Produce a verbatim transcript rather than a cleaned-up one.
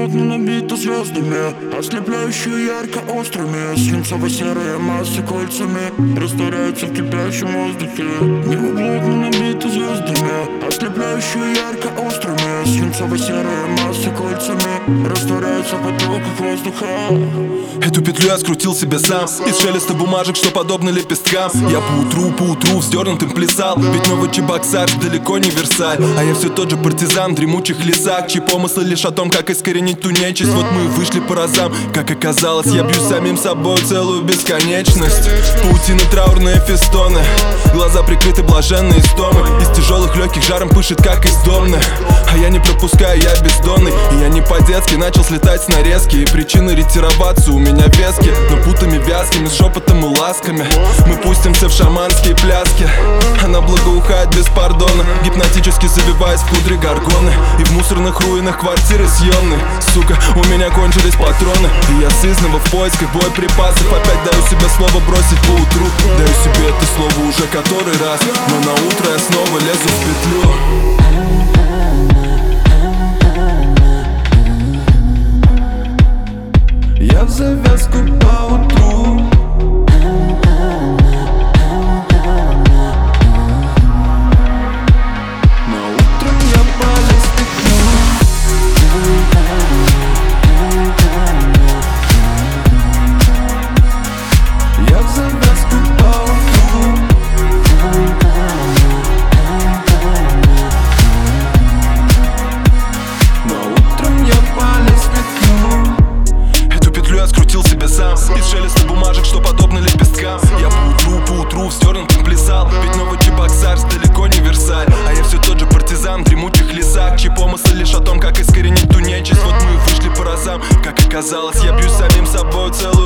полотна набиты звездами, ослепляющие ярко острыми. Свинцово-серые массы кольцами растворяются в кипящем воздухе. Небо плотно набито звездами, ослепляющие ярко острыми. Свинцово-серые массы кольцами растворяются в потоках воздуха. Эту петлю я скрутил себе сам из шелеста бумажек, что подобны лепесткам. Я поутру, поутру вздернутым плясал, ведь Новочебоксарск далеко не Версаль. А я все тот же партизан в дремучих лесах, чьи помыслы лишь о том, как искоренить ту нечисть. Вот мы и вышли по разам, как оказалось, я бью самим собой целую бесконечность. Паутины, траурные фестоны, глаза прикрыты, блаженные истомы. Из тяжелых легких жаром пышет, как из домны. А я не пропускаю, я бездонный, и я не по-детски начал слетать с нарезки. И причины ретироваться у меня вески, но путами вязкими, с шепотом и ласками мы пустимся в шаманские пляски. Она благоухает без пардона, гипнотически завиваясь в кудри горгоны. И в мусорных руинах квартиры съемной, сука, у меня кончились патроны. И я сызнова в поисках боеприпасов опять даю себе слово бросить поутру. Даю себе это слово уже который раз, но на утро я снова лезу в петлю. Я в завязку поутру. Но утром я полез в петлю. Я в завязку поутру. Но утром я полез в петлю. Я скрутил себе сам из шелеста бумажек, что подобны лепесткам. Я поутру, поутру вздернутым плясал, ведь Новочебоксарск далеко не Версаль. А я все тот же партизан в дремучих лесах, чьи помыслы лишь о том, как искоренить ту нечисть. Вот мы и вышли по разам, как оказалось, я бью самим собой целую